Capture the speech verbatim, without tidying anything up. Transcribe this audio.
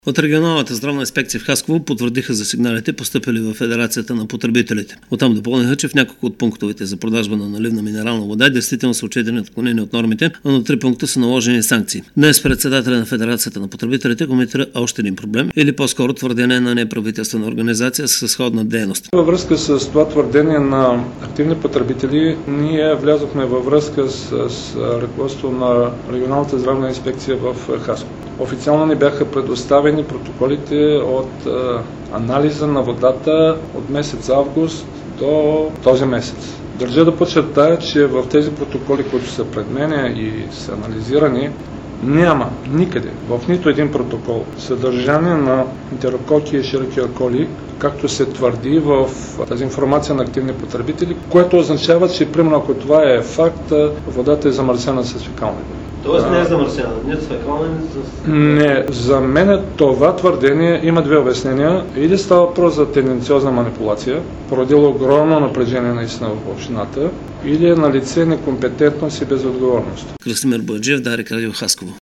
От регионалната здравна инспекция в Хасково потвърдиха за сигналите, постъпили в Федерацията на потребителите. Оттам допълниха, че в няколко от пунктовете за продажба на наливна минерална вода действително са отчетени отклонения от нормите, а на три пункта са наложени санкции. Днес председателя на Федерацията на потребителите коментира още един проблем, или по-скоро твърдение на неправителствена организация с сходна дейност. Във връзка с това твърдение на активни потребители, ние влязохме във връзка с, с ръководство на регионалната здравна инспекция в Хасково. Официално ни бяха предоставени протоколите от а, анализа на водата от месец август до този месец. Държа да подчертая, че в тези протоколи, които са пред мен и са анализирани, няма никъде, в нито един протокол, съдържание на ентерококи и широкия коли, както се твърди в тази информация на активни потребители, което означава, че примерно ако това е факт, водата е замърсена с фекални води. Тоест не е замърсена, не с фекални, с... Не, за мен това твърдение има две обяснения. Или става въпрос за тенденциозна манипулация, породила огромно напрежение наистина в общината, или е на лице некомпетентност и безотговорност. Красимир Бояджиев, Дарик Радио, Хасково.